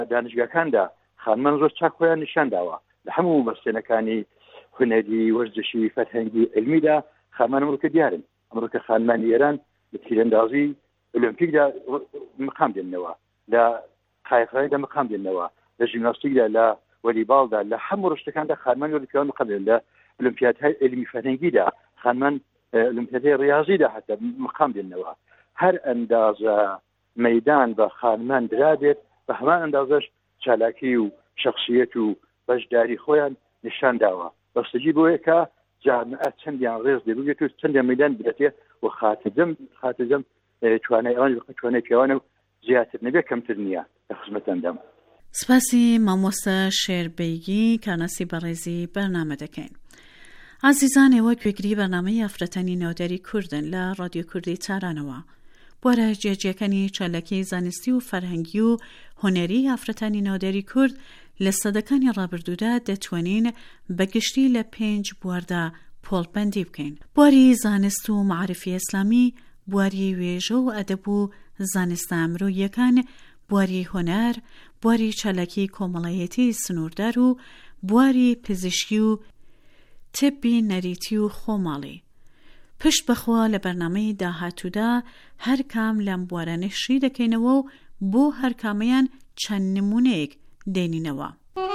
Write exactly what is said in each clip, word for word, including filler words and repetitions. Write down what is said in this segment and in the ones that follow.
دانشگاکاندا خانمان زۆر چاک خۆیان نیشان داوە لە هەموو مەسێنەکانی هونەری وەرزشی فەرهەنگی علمیدا خانمان ئەمریکا دیارن. ئەمریکا خانمانی ئێران لە تیرەندازی ئۆلۆمپیکدا مقام دێنەوە، لە قایقرانیدا مقام دێنەوە، لە ژیمناستیکدا، لە وەلیباڵدا، لە هەموو ڕشتەکاندا خانمان وەرزشیان مقام دێن. لە ئۆلۆمپیادهای علمی فەرهەنگیدا خانمان ئۆلۆمپیادهای ڕیاضیدا حتا مقام دێنەوە. هەر ئەندازە مەیدان بە خانمان درابێت بە هەمان ئەندازەش چالاکی و شخصیت و بەشداری خۆیان نیشان داوە. بەستگی بۆیە کە جامعە چەندیان ڕێز دەبێت و چەندیان مەیدان بدرێتێ و خاتەجەم خاتەجەم توانای ئەوان توانای پیاوانە و زیاتر نەبێت کەمتر نییە لە خزمەتەندەم. سپاسی مامۆستا شێربەیگی کاناسی بەڕێزی بەرنامە دەکەین. عزیزان ئێوە گوێگری بەرنامەی ئافرەتانی ناوداری کوردن لە ڕادیۆ کوردی تارانەوە. بۆرە جێجیەکانی چالەکی زانستی و فەرهەنگی و هونەری ئافرەتانی ناوداری کورد لە سەدەکانی ڕابردوودا دەتوانین بەگشتی لە پێنج بواردا پۆڵبەندی بکەین. بواری زانست و معرفی ئیسلامی، بواری وێژە و ئەدەب و زانستە ئەمرۆییەکان، بواری هۆنەر، بواری چالەکی کۆمەڵایەتی سنووردار و بواری پزیشکی و تبی نەریتی و خۆماڵی. پشت بەخوا لە بەرنامەی داهاتوودا هەر کام لەم بوارانەشی دەکەینەوە و بۆ هەر کامەیان چەند نمونەیەک دێنینەوە.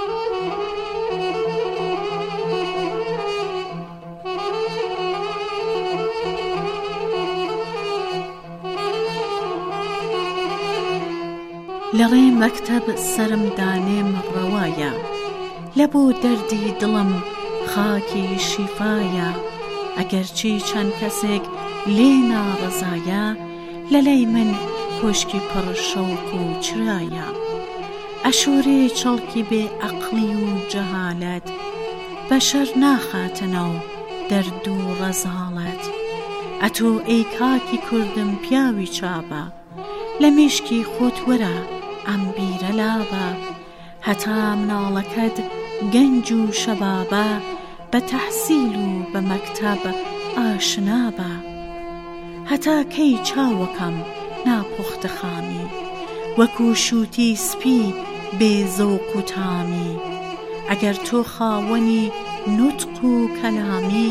لەڕێ مەکتەب سرم دانێم ڕەوایە، لە بۆ دەردی دڵم خاکی شیفایە، ئەگەرچی چەند کەسێک لێ ناڕەزایە، لە لای من کۆشکی پڕ شەوق و چرایە. ئەشۆرێ چەڵکی بێ عەقڵی و جەهالەت، بەشەر ناخاتەنەو دەرد و ڕەزاڵەت. ئەتۆ ئەی کاکی کوردم پیاوی چابە، لە مێشکی خۆت وەرە ئەم بیرە لابە. هەتا مناڵەکەت گەنج و شەبابە، بە تەحسیل و بە مەکتەب ئاشنابە. هەتا کەی چاوەکەم ناپوختە خامی، وەکو شووتی سپی بێ زەوق و تامی. ئەگەر تۆ خاوەنی نوتق و کەلامی،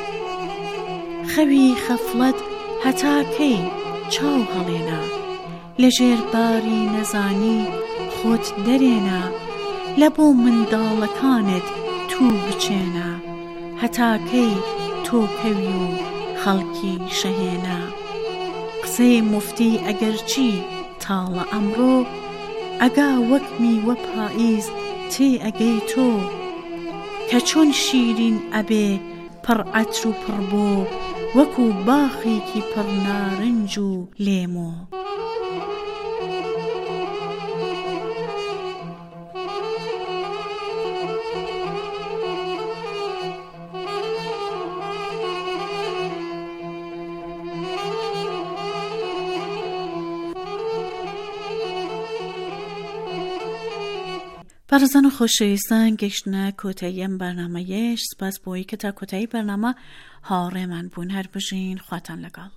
خەوی خەفڵەت هەتا کەی چاو هەڵێنە. لەژێر باری نەزانی خۆت دەرێنە، لە بۆ منداڵەکانت توو بچێنە. هەتا کەی تۆ کەوی و خەڵکی شەهێنە. قسەی موفتی ئەگەرچی تاڵە ئەمڕۆ، ئەگا وەک میوە پائیز تێ ئەگەی تۆ. کە چۆن شیرین ئەبێ پڕ عەتر و پڕ بۆ، وەکو باخێکی پڕ نارنج و لێمۆ. بەڕێزان و خۆشەویستان، گەیشتنە کۆتایی ئەم بەرنامەیەش. سپاس بۆی کە تا کۆتایی بەرنامە هاوڕێمان بوون. هەر بژین، خواتان لەگەڵ.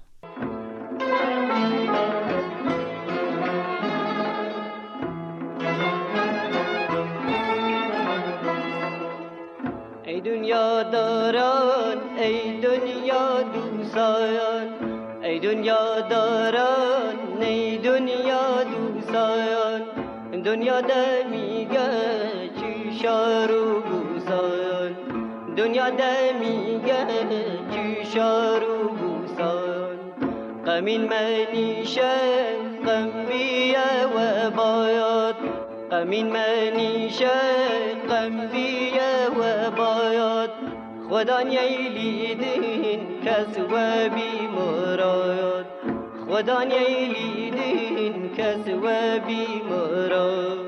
ای دنیا داران، ای دنیا دوستان، ای دنیا داران، ای دنیا دوستان. دنیا دمیگه چی شارو بوسان، دنیا دمیگه چی شارو بوسان. غمین منیشه غم بیه و باید، غمین منیشه غم بیه و باید. خدا نیلیدین کس و بی مراد، خدا نیلیدین کس و بی مراد.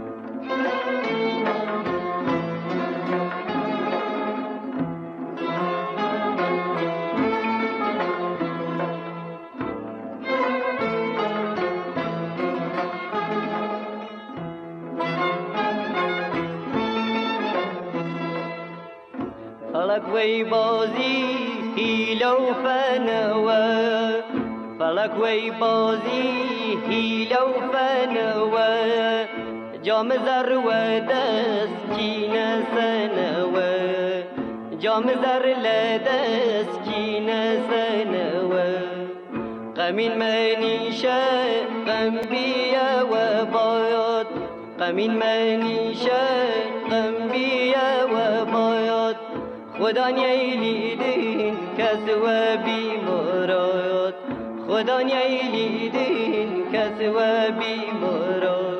فلک وی بازی هیلو فنوه، فلک وی بازی هیلو فنوه. جام زر و دستگین سنوه جام زر لدستگین سنوه قمین منیشه قم بیه و باید قمین منیشه قم بیه و باید خدا نیلیدین کس و بیمارات خدا نیلیدین کس و بیمارات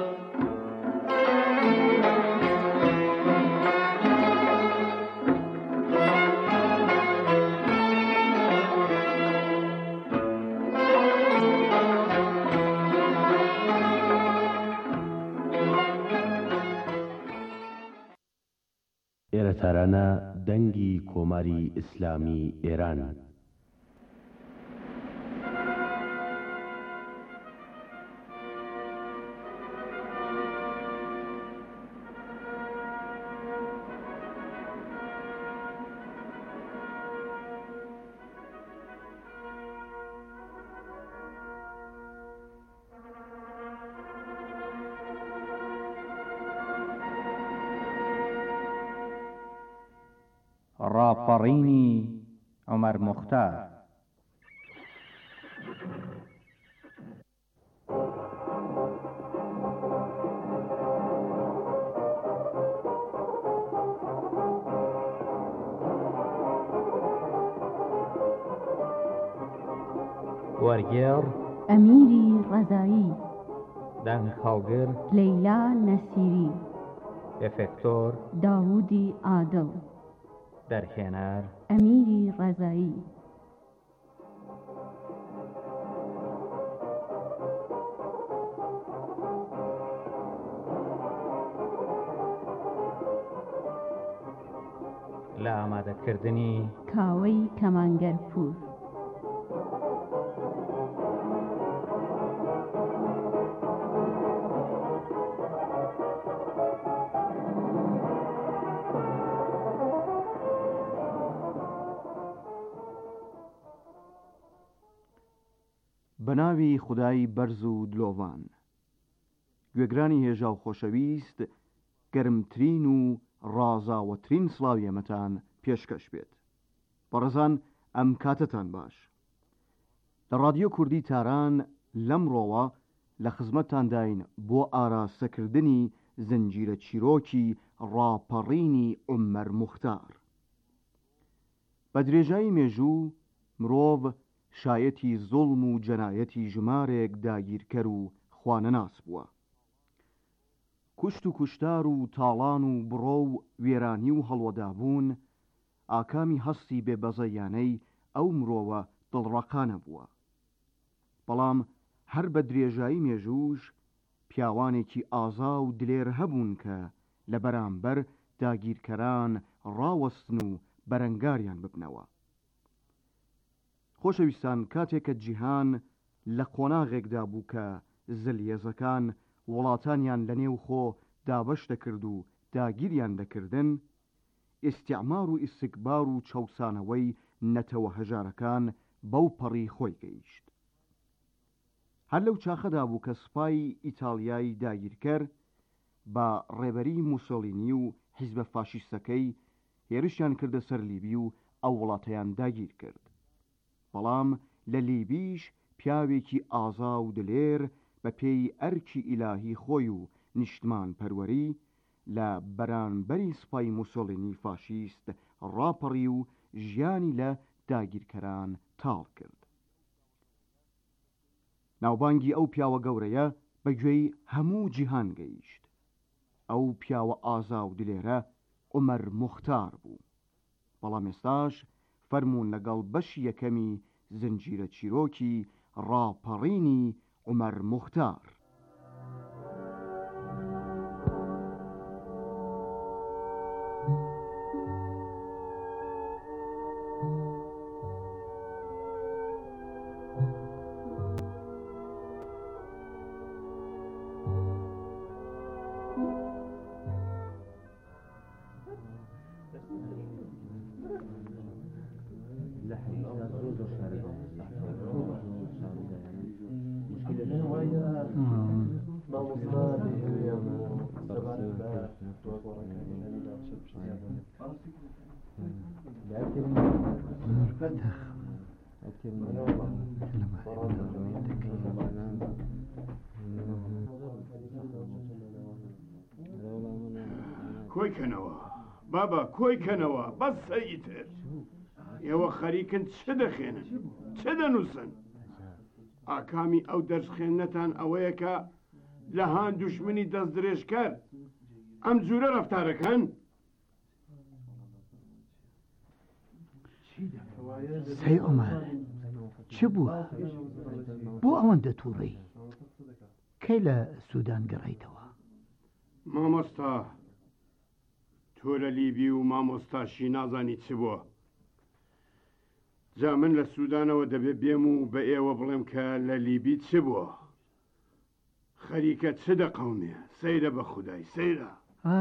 ئێرەتارانە دەنگی کۆماری ئیسلامی ئێران ڕاپەڕینی عومەر موختار وەرگێڕ ئەمیری ڕەزایی دەنگخەڵگر لەیلا نەسیری ئێفێکتۆر داوودی عادڵ دەرهێنەر ئەمیری ڕەزایی لە ئامادەکردنی کاوەی کەمانگەرپور بەناوی خودای بەرز و دلۆڤان گوێگرانی هێژا و خۆشەویست گەرمترین و ڕازاوەترین سڵاوی ئێمەتان پێشکەش بێت بەڕێزان ئەم کاتتان باش لە ڕادیۆ کوردی تاران لەمڕۆوە لە خزمەتتان داین بۆ ئاراستەکردنی زنجیرە چیرۆکی ڕاپەڕینی عومەر موختار بە درێژایی مێژوو مرۆڤ شایەتی زوڵم و جەنایەتی ژمارێک داگیرکەر و خوانەناس بووە کوشت و کوشتار و تاڵان و بڕۆ و وێرانی و هەڵوەدابوون ئاکامی هەستی بێبەزەیانەی ئەو مرۆوە دڵڕەقانە بووە بەڵام هەر بە درێژایی مێژووش پیاوانێکی ئازا و دلێر هەبوون کە لە بەرامبەر داگیرکەران ڕاوەستن و بەرەنگاریان ببنەوە خۆشەویستان کاتێکە جیهان لە قۆناغێکدا بوو کە زلیێزەکان وڵاتانیان لە نێو خۆ دابەش دەکرد و داگیریان دەکردن ئیستیعمار و ئیستیکبار و چەوسانەوەی نەتەوە هەژارەکان بەو پەڕی خۆی گەیشت هەر لەو چاخەدا بوو کە سوپای ئیتالیای داگیرکەر بە ڕێبەری موسۆلینی و حیزبە فاشیستەکەی هێرشیان کردە سەر لیبی و ئەو وڵاتەیان داگیر کرد بەڵام لە لیبیش پیاوێکی ئازا و دلێر بە پێی ئەرکی ئیلاهی خۆی و نیشتمان پەروەری لە بەرانبەری سوپای موسۆلینی فاشیست ڕاپەڕی و ژیانی لە داگیرکەران تاڵ کرد ناوبانگی ئەو پیاوە گەورەیە بەگوێی هەموو جیهان گەیشت ئەو پیاوە ئازا و دلێرە عومەر موختار بوو بەڵام ئێستاش فەرموون لەگەڵ بەشی یەکەمی زنجیرە چیرۆکی ڕاپەڕینی عومەر موختار کۆی کەنەوە بابا کۆی کەنەوە بەس سەیتر ئێوە خەریکن چ دەخێنن چ دەنووسن ئاکامی ئەو دەرسخێنەتان ئەوەیە کە لە هاان دوشمنی دەست درێژکەر ئەم جوورە ڕەفتارەکەن سەی عومەر چ بووە بۆ ئەوەندە تووڕی کەی لە سوودان گەڕیتەوە مامۆستا تۆ لە لیبی و مامۆستاشی نازانی چ بووە جا من لە سوودانەوە دەبێت بێم و بە ئێوە بڵێم کە لە لیبی چ بووە خەریکە چ دەقەومێ سەیرە بە خودای سەیرە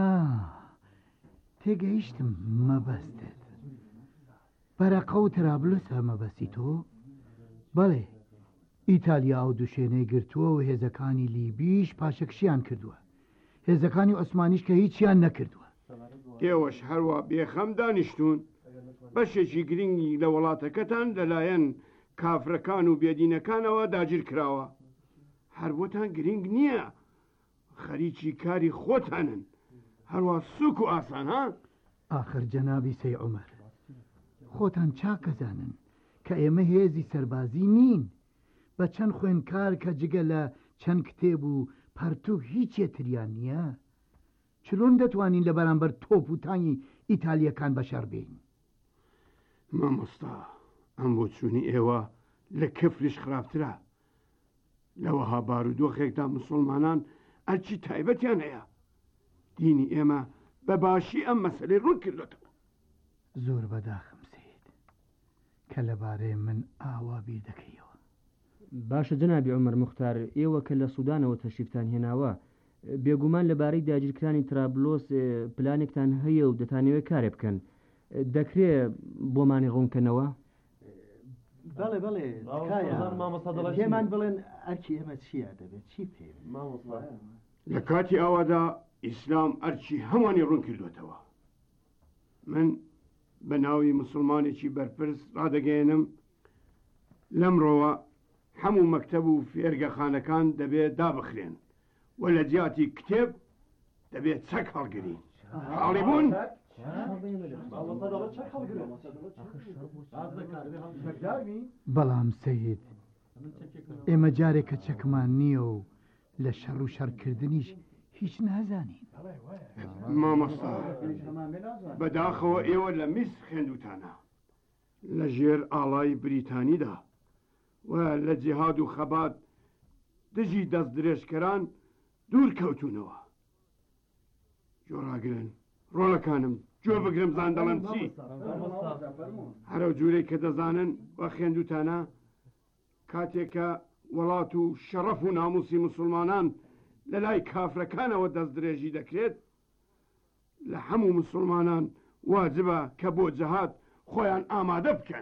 تێگەیشتم مەبەستت بەرەقە و ترابلوسە مەبەستی تۆ بەڵێ ئیتالیا و دوشێنەی گرتووە و هێزەکانی لیبیش پاشەکشیان کردووە هێزەکانی عوسمانیش کە هیچیان نەکردووە ئێوەش هەروە بێخەم دانیشتون بەشێکی گرنگی لە وڵاتەکەتان لەلایەن کافرەکان و بێدینەکانەوە داگیر کراوە هەر بۆتان گرنگ نییە خەریکی کاری خۆتانن هەروە سوک و ئاسان ها ئاخر جەنابی سەی عومەر خۆتان چاکەزانن کە ئێمە هێزی سەربازی نین بە چەند خوێندکار کە جگە لە چەند کتێب و پەرتوو هیچ یەتریان نییە چلۆن دەتوانین لە بەرامبەر تۆپ و تانی ئیتالیەکان بەشەر بین مامۆستا ئەم بۆچوونی ئێوە لە کەفریش خراپترە لەوەها بارودۆخێکدا مسلمانان ئەرچی تایبەتیان هەیە دینی ئێمە بە باشی ئەم مەسەلەی ڕوون کردوێتەوە زۆر بەداخم سید کە لەبارەی من ئاوا بیر دەکەیەوە باشە جەنابی عومەر موختار ئێوە کە لە سوودانەوە تەشریفتان هێناوە بێگومان لەبارەی داگیرکرانی ترابلۆس پلانێکتان هەیە و دەتانەوێت کارێ بکەن دەکرێت بۆمانی ڕوونکەنەوە بەڵێ بەڵێ پێمان بڵێن ئەرکی ئێمە چیە دەبێت چی پێ لە کاتی ئاوادا ئیسلام ئەرچی هەمووانی ڕوون کردوێتەوە من بە ناوی مسلمانێکی بەرپرس ڕادەگەێنم لەمڕۆوە هەموو مەکتەب و فێرگەخانەکان دەبێت دابخرێن و لە جیاتی کتێب دەبێت چەک هەڵگرین حاڵی بوون بەڵام سەید ئێمە جارێکە چەکمان نییە و لە شەڕ و شەڕکردنیش هیچ نازانین مامۆستا بەداخەوە ئێوە لە میسر خوێندوتانە لە ژێر ئاڵای بریتانیدا و لە جیهاد و خەبات دژی دەست درێژکەران دوور کەوتونەوە جۆڕاگرن ڕۆڵەکانم جۆ بگرم زان دەڵم چی هەرو جوورەی کە دەزانن وە خوێندوتانە کاتێکە وڵات و شەڕەف و ناموسی مسلمانان لە لای کافرەکانەوە دەست درێژی دەکرێت لە هەموو مسلمانان واجبە کە بۆ جەهاد خۆیان ئامادە بکەن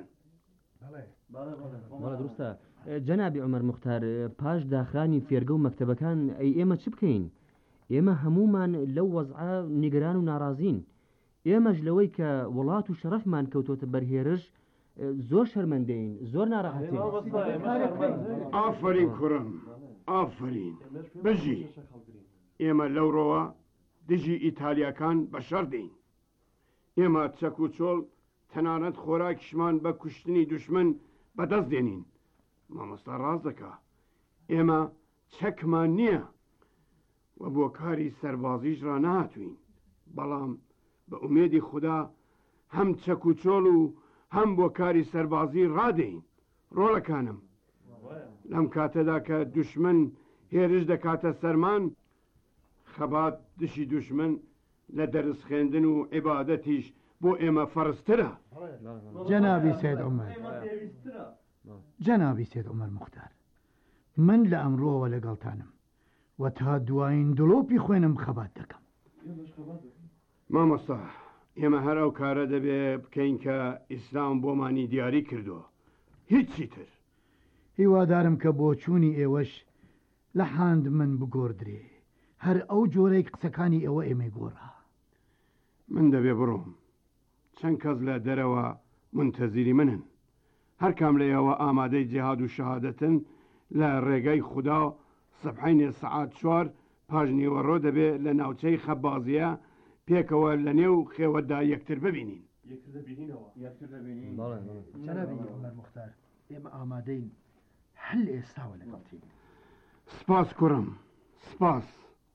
دروستە جەنابی عومەر موختار پاش داخرانی فێرگە و مەکتەبەکان ئەی ئێمە چ بکەین ئێمە هەمومان لەو وەزعە نیگەران و ناڕازین ئێمەش لەوەی کە وڵات و شەرەفمان کەوتۆتە بەرهێرش زۆر شەرمەندەین زۆر ناڕەحەتین ئافرین کوڕم ئافرین بژی ئێمە لەو ڕۆوە دژی ئیتالیاکان بەشەر دەین ئێمە چەک و چۆڵ تەنانەت خۆراکیشمان بە کوشتنی دوشمن بەدەست دێنین مامۆستا ڕاست دەکا ئێمە چەکمان نییە و بۆ کاری سەربازیش ڕ نهاتوین بەڵام بە ئومێدی خوددا هەم چەک و چۆڵ و هەم بۆ کاری سەربازی ڕادەین ڕۆڵەکانم لەم کاتەدا کە دوشمن هێرش دەکاتە سەرمان خەبات دشی دوشمن لە دەرس خوێندن و عیبادەتیش بۆ ئێمە فەرزترە جەنابی سید عومەر جەنابی سید عومەر موختار من لە ئەمڕۆوە لەگەڵتانم و تا دوایین دڵۆپی خوێنم خەبات دەکەم مامۆستا ئێمە هەر ئەو کارە دەبێ بکەین کە ئیسلام بۆمانی دیاری کردووە هیچی تر هیوادارم کە بۆ چوونی ئێوەش لە حاند من بگۆردرێ هەر ئەو جۆرەی قسەکانی ئێوە ئێمە گۆڕا من دەبێ بڕۆم چەند کەس لە دەرەوە منتەزیری منن هەر کام لەیەوە ئامادەی جیهاد و شەهادەتن لە ڕێگەی خوددا سەبحینێ سەعات چوار پاش نیوەڕۆ دەبێ لە ناوچەی خەبازیە پێکەوە لە نێو خێوەتدا یەکتر ببینین مختار ئێمە ئامادەین هەل ئێستاوە لەگەڵ سپاس کوڕم سپاس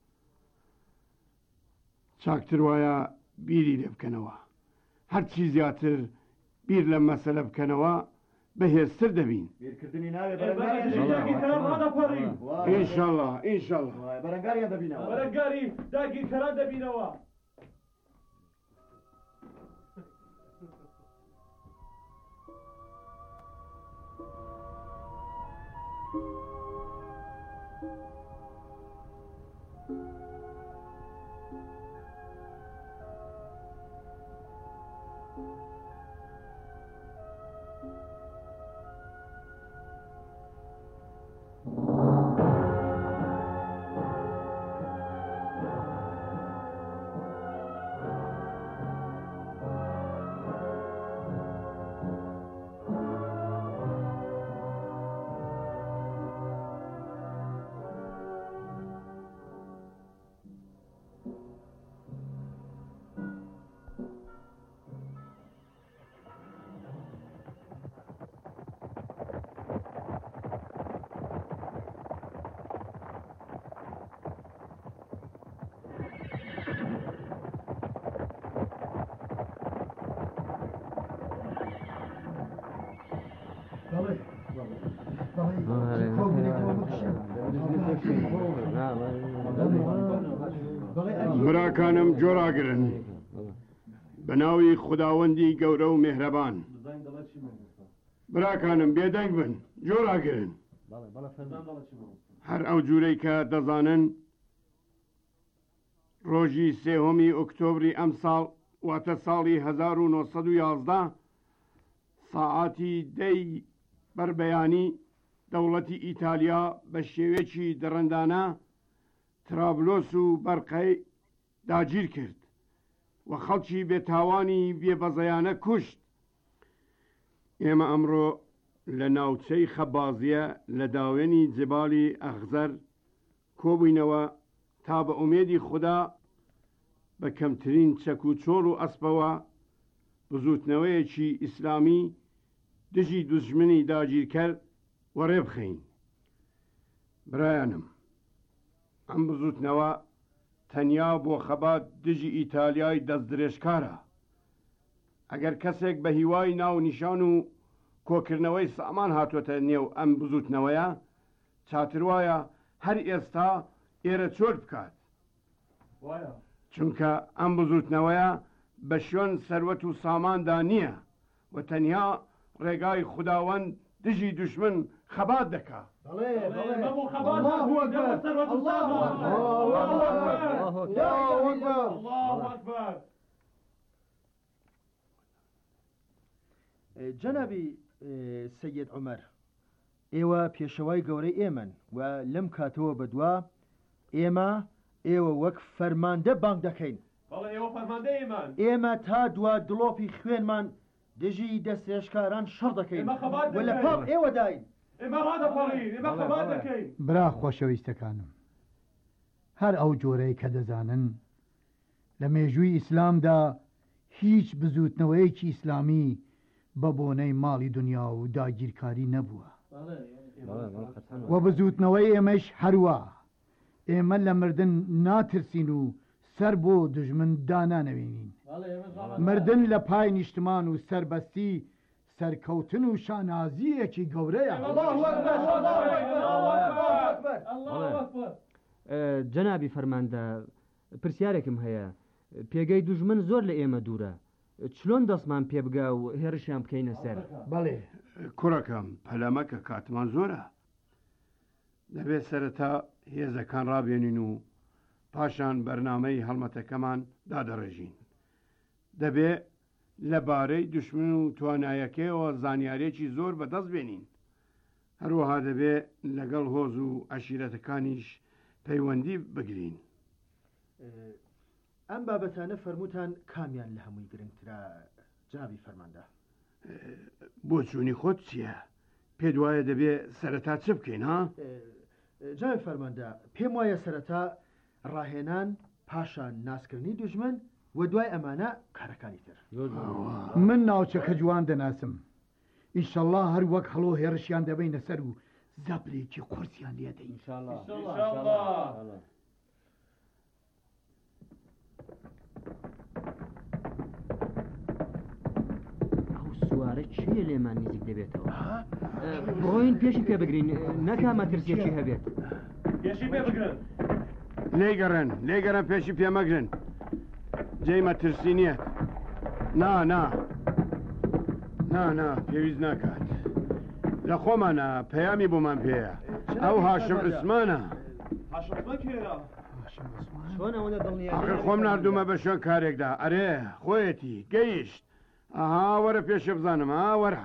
چاکتر وایە بیری لێ بکەنەوە هەرچی زیاتر بیر لە مەسەلە بکەنەوە بەهێزتر دەبین ئینشاءالله ئینشاءالله بەرەنگاریان دەبینەوە بەرەنگاری داگیرکەران دەبینەوە براکانم جۆراگرن بە ناوی خوداوەندی گەورە و میهرەبان براکانم بێدەنگ بن جۆراگرن هەر ئەو جوورەی کە دەزانن ڕۆژی سێهۆمی ئۆکتۆبری ئەم ساڵ واتە ساڵی هەزار و نۆسەد و یازدە ساعاتی دەی بەربەیانی دەوڵەتی ئیتالیا بە شێوێکی دڕندانە ترابلۆس و بەرقەی داگیر کرد و خەڵکی بێتاوانی بێبەزەیانە کوشت ئێمە ئەمڕۆ لە ناوچەی خەبازیە لە داوێنی جبالی ئەخزەر کۆبووینەوە تا بە ئومێدی خوددا بە کەمترین چەک و چۆڵ و ئەسپەوە بزوتنەوەیەکی ئیسلامی دژی دوژمنی داگیرکەر وەڕێ بخەین برایانم ئەم بزوتنەوە تەنیا بۆ خەبات دژی ئیتالیای دەست درێژکارە ئەگەر کەسێک بە هیوای ناو نیشان و کۆکردنەوەی سامان هاتوۆتە نێو ئەم بزوتنەوەیە چاتر وایە هەر ئێستا ئێرە چۆر بکات چونکە ئەم بزوتنەوەیە بە شوێن سەروەت و ساماندا نییە و تەنیا ڕێگای خوداوەند دژی دوشمن خەبات دەکات جەنابی سەید عومەر ئێوە پێشەوای گەورەی ئێمەن و لەم کاتەوە بەدوا ئێمە ئێوە وەک فەرماندە بانگ دەکەین ئێمە تا دوا دڵۆپی خوێنمان دژی دەستێشکاران شەڕ دەکەین و لە پاڵ ئێوە داین برا خۆشەویستەکانم هەر ئەو جۆرەی کە دەزانن لە مێژووی ئیسلامدا هیچ بزوتنەوەیەکی ئیسلامی بە بۆنەی ماڵی دنیا و داگیرکاری نەبووە و بزوتنەوەی ئێمەش هەروە ئێمە لە مردن ناترسین و سەر بۆ دژمن دانانەوێنین مردن لە پای نیشتمان و سەربەستی سەرکەوتن و شانازیەکی گەورەیە جەنابی فەرماندە پرسیارێکم هەیە پێگەی دوژمن زۆر لە ئێمە دوورە چلۆن دەستمان پێ بگا و هێرشیان بکەینە سەر بەڵێ کوڕەکەم پەلەمەکە کاتمان زۆرە دەبێت سەرەتا هێزەکان ڕابێنین و پاشان بەرنامەی هەڵمەتەکەمان دادەڕێژین دەبێ لەبارەی دوشمن و توانایەکەیەوە زانیارێکی زۆر بەدەست بێنین هەروەها دەبێ لەگەڵ هۆز و عەشیرەتەکانیش پەیوەندی بگرین ئەم بابەتانە فەرمووتان کامیان لە هەمووی گرنگترا جنابی فەرماندا؟ بۆ چوونی خۆت چییە؟ پێت وایە دەبێ سەرەتا چ بکەین ها؟ جنابی فەرماندا پێم وایە سەرەتا ڕاهێنان پاشان ناسکردنی دوژمن و دوای ئەمانە کارەکانی تر. من ناوچەکە جوان دەناسم. ئیشەڵڵا هەر وەک هەڵۆ هێرشیان دەبینە سەر و زەبرێکی قورسیان لێدەین. سوارە چیە لێمان نزیک دەبێتەوە؟ ڕۆین پێشی پێ بگرین نەکا مەترسیەکی هەبێت. پێشی پێ بگرن لێگەڕن لێگەڕن پێشی پێمەگرن جێی مەترسی نییە. نا نا نا نا پێویست ناکات لە خۆمانە پەیامی بۆمان پێەیە ئەو هاشم عوسمانە. ئاخر خۆم نردومە بە شوێن کارێکدا. ئەرێ خۆیەتی گەیشت. ئەها وەرە پێشە بزانم ها وەرە.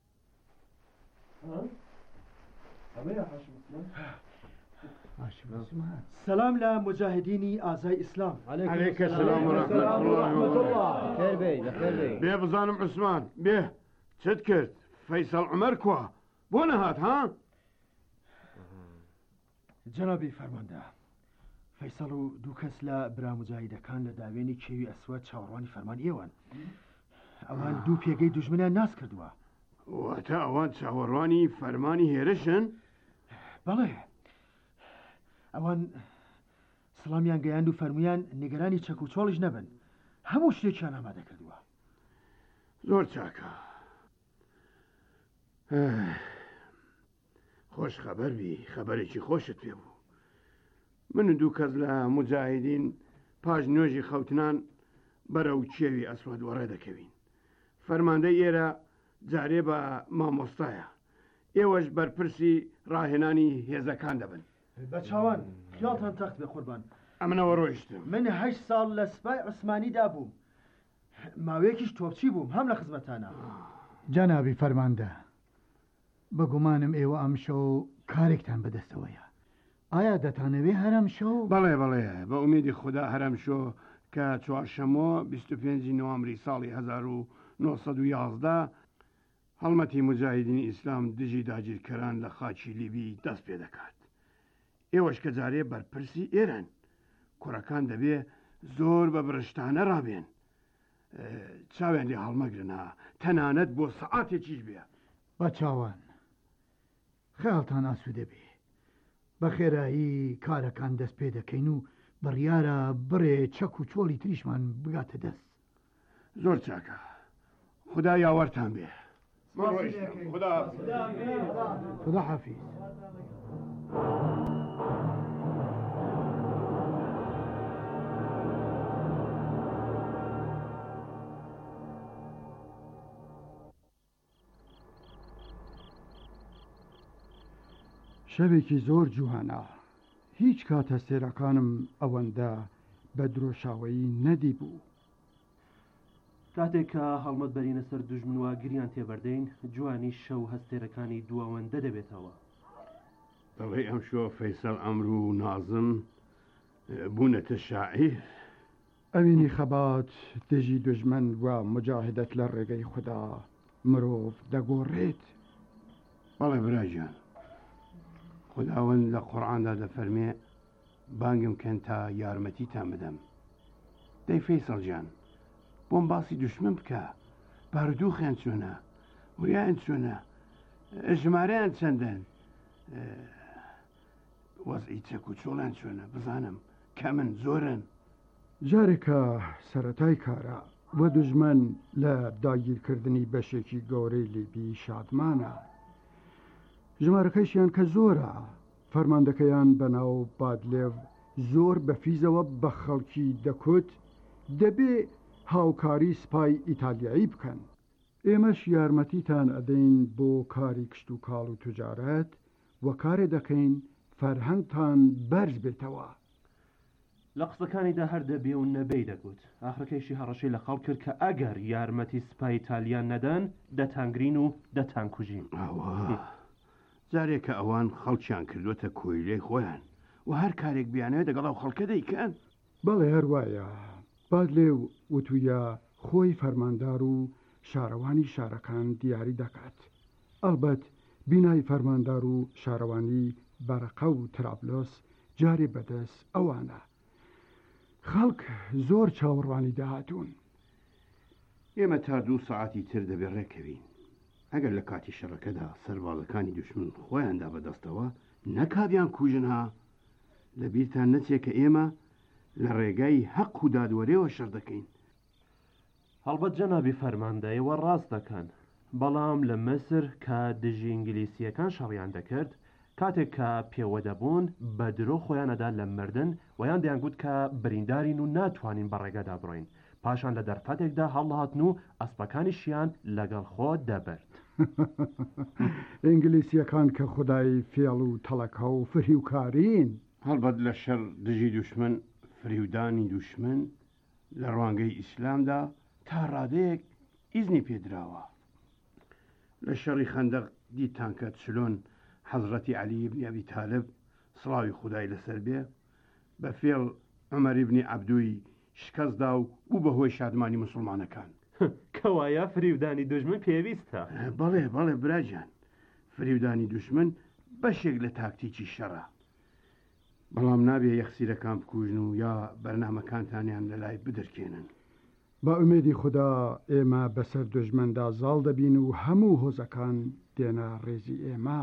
سلام لە مجاهدینی ئازای ئیسلام. عەلەیکە سەلام و ڕەحمەت الله. بێ بزانم عوسمان بێ چت کرد؟ فەیسەڵ عومەر کووە بۆ نەهات ها؟ جەنابی فەرماندا فەیسەڵ و دوو کەس لە برا مجاهیدەکان لە داوێنی کێوی ئەسوەد چاوەڕوانی فەرمان ئێوان. ئەوان دوو پێگەی دوژمنیان ناس کردووە. واتە ئەوان چاوەڕوانی فەرمانی هێرشن؟ بەڵێ ئەوان سڵامیان گەیاند و فەرمویان نیگەرانی چەک و چۆڵیش نەبن هەموو شتێکیان ئامادە کردووە. زۆر چاکە. خۆش خەبەر بی خەبەرێکی خۆشت پێ بوو. من و دوو کەس لە مجاهیدین پاش نوێژی خەوتنان بەرەو کێوی ئەسوەد وەڕێ دەکەوین. فەرماندەی ئێرە جارێ بە مامۆستایە ئێوەش بەرپرسی ڕاهێنانی هێزەکان دەبن. بە چاوان خیاڵتان تەخت بێ قوربان. ئەمنەوە ڕۆیشتم. من هەشت ساڵ لە سوپای عوسمانیدا بووم ماوەیەکیش تۆپچی بووم هەم لە خزمەتانە. جەنابی فەرماندە بەگومانم ئێوە ئەم شەو کارێکتان بەدەستەوەیە. ئایا دەتانەوێ هەرم شەو؟ بەڵێ بەڵێ بە ئومیدی خوددا هەرم شۆ کە چوارشەمۆ بیست و پێنجی نۆڤەمبری ساڵی هەزار و نۆ سەد و یازدە هەڵمەتی مجاهیدینی ئیسلام دژی داگیرکەران لە خاکی لیبی دەست پێ دەکات. ئێوەش کە جارێ بەرپرسی ئێرەن کوڕەکان دەبێ زۆر بە برشتانە ڕابێن چاوێن لێ هەڵمەگرنە تەنانەت بۆ سەعاتێکیش بێ. بە چاوان خەیاڵتان ئاسوودە بێ بە خێرایی کارەکان دەست پێ دەکەین و بڕیارە بڕێ چەک و چۆڵی تریشمان بگاتە دەست. زۆر چاکە خدا یاوەرتان بێ. خدا خدا حافیظ. شەوێکی زۆر جوانە هیچ کاتە سێرەکانم ئەوەندە بە درۆشاوایی نەدی بوو. کاتێک کە هەڵمەت بەرینە سەر دوژمنوە گریان تێبەردەین جوانی شەو هەستێرەکانی دووەوەندە دەبێتەوە. دەڵێ ئەم شۆ فەیسەڵ ئەمر و نازم بوونەتە شاعیر. ئەوینی خەبات دژی دوژمن و مجاهدەت لە ڕێگەی خوددا مرۆڤ دەگۆڕێت. بەڵێ براژیان خداوەند لە قورئاندا دەفەرمێ بانگم کەن تا یارمەتیتان بدەم. دەی فەیسەڵ گیان بۆم باسی دوشمن بکە بارودۆخیان چۆنە وریان چۆنە ژمارەیان چەندەن وەزئی چەک و چۆڵیان چۆنە بزانم کە من زۆرن. جارێکە سەرەتای کارە وە دوژمن لە داگیرکردنی بەشێکی گەورەی لیبی شادمانە. ژمارەکەیشیان کە زۆرە فەرماندەکەیان بەناو بادلێڤ زۆر بەفیزەوە بە خەڵکی دەکوت دەبێ هاوکاری سپای ئیتالیایی بکەن. ئێمەش یارمەتیتان ئەدەین بۆ کاری کشت و کاڵ و توجارەت و کارێ دەکەین فەرهەنگتان بەرز بێتەوە. لە قسەکانیدا هەر دەبێ و نەبێی دەگوت ئاخرەکەیشی هەڕەشەی لە خەڵ کرد کە ئەگەر یارمەتی سپای ئیتالیان نەدەن دەتانگرین و دەتانکوژین. جارێکە ئەوان خەڵکیان کردوتە کۆیلەی خۆیان و هەر کارێک بیانەوە دەگەڵ ئەو خەڵکە دەیکەن. بەڵێ هەروایە باد لێ وتویە خۆی فەرماندار و شارەوانی شارەکان دیاری دەکات. ئەلبەت بینای فەرماندار و شارەوانی بەرەقە و ترابلۆس جارێ بەدەست ئەوانە. خەڵک زۆر چاوەڕوانی داهاتوون. ئێمە تا دوو سەعاتی تر دەبێ ڕێکەوین. ئەگەر لە کاتی شەڕەکەدا سەرباڵەکانی دوشمن خۆیاندا بەدەستەوە نەکابیان کوژنها لە بیرتان نەچێت کە ئێمە لە ڕێگای حەق و دادوەرێەوە شەڕ دەکەین. هەڵبەت جەنابی فەرماندەیەوە ڕاست دەکەن، بەڵام لە مەسر کە دژی ئینگلیسیەکان شەڕیان دەکرد کاتێک کە پێوە دەبوون بە درۆ خۆیانەدا لە مردن ویان دەیانگوت کە بریندارین و ناتوانین بە ڕێگەدا بڕۆین، پاشان لە دەرفەتێکدا هەڵهاتن و ئەسپەکانیشیان لەگەڵ خۆ دەبرد. ئینگلیسیەکان کە خودای فێڵ و تەڵەکە و فریوکارین. هەڵبەت لە شەڕ دژی دوشمن فریودانی دوشمن لە ڕوانگەی ئیسلامدا تا ڕادەیەک ئیزنی پێدراوە. لە شەڕی خەندەق دیتان کە چلۆن حەزرەتی عەلی بن ئەبی تالب سڵاوی خودای لەسەر بێ بە فێڵ عومەر بن عەبدوی شکەستدا و بوو بەهۆی شادمانی موسڵمانەکان. کەوایە فریودانی دوژمن پێویستە؟ بەڵێ بەڵێ براجان، فریودانی دوشمن بەشێک لە تاکتیکی شەڕە، بەڵام نابێ یەخسیرەکان بکوژن و یا بەرنامەکانتانیان لە لای بدرکێنن. بە ئومێدی خوددا ئێمە بەسەر دوژمندا زاڵ دەبین و هەموو هۆزەکان دێنە ڕێزی ئێمە.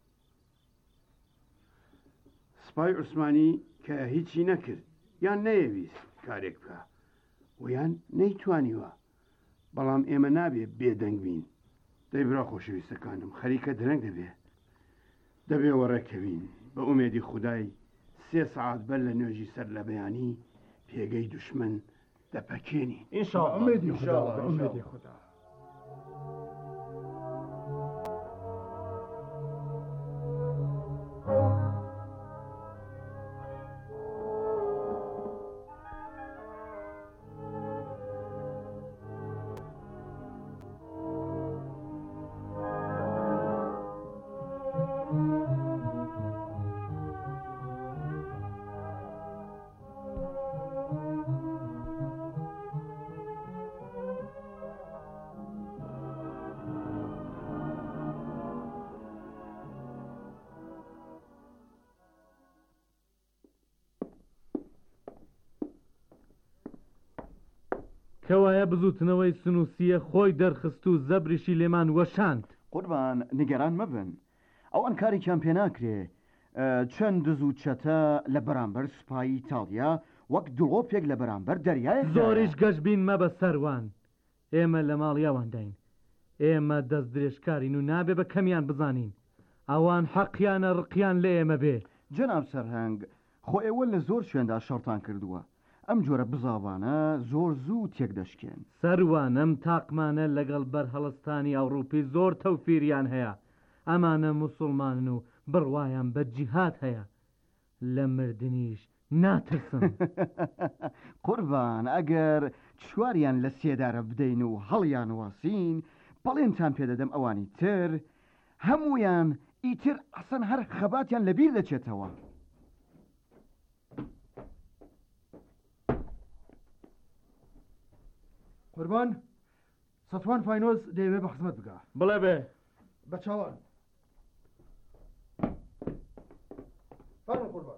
سپای عوسمانی کە هیچی نەکرد یان نەیەویست کارێک بکە و یان نەیتوانیوە، بەڵام ئێمە نابێ بێدەنگ بین. دەیبرا خۆشەویستەکانم، خەریکە درەنگ دەبێ دەبێ وەڕێکەوین بە ئومێدی خودای سێ سەعات بەر لە نوێژی سەر لە بەیانی پێگەی دوشمن دەپەکێنی. ئینشاءالله ئومێدی خوددا ئومێدی خوددا. کەوایە بزوتنەوەی سنووسیە خۆی دەرخست و زەبریشی لێمان وەشاند. قوربان نیگەران مەبن، ئەو ئەنکاریان پێ ناکرێ چەند دز و چەتە لە بەرامبەر سوپای ئیتالیا وەک دڵۆپێک لە بەرامبەر دەریایە. زۆریش گەشتبین مەبە سەروان، ئێمە لە ماڵیاوانداین، ئێمە دەست درێژکارین و نابێ بە کەمیان بزانین، ئەوان حەقیانە ڕقیان لە ئێمە بێ. جەناب سەرهەنگ، خۆ ئێوە لە زۆر شوێندا شەڕتان کردووە، ئەم جۆرە بزاوانە زۆر زوو تێک دەشکێن. سەروانم تاقمانە لەگەڵ بەرهەڵستانی ئەوروپی زۆر تەوفیریان هەیە، ئەمانە موسڵمانن و بڕوایان بە جیهاد هەیە، لە مردنیش ناترسن. قوربان ئەگەر چواریان لە سێدارە بدەین و هەڵیان واسین بەڵێنتان پێدەدەم ئەوانی تر هەمویان ئیتر ئەسەن هەر خەباتیان لەبیر دەچێتەوە. قوربان سەتوان فاینۆز دەیەوێ بە خزمەت بگا. بڵێ بێ بە چاوان. فەرموو قوربان.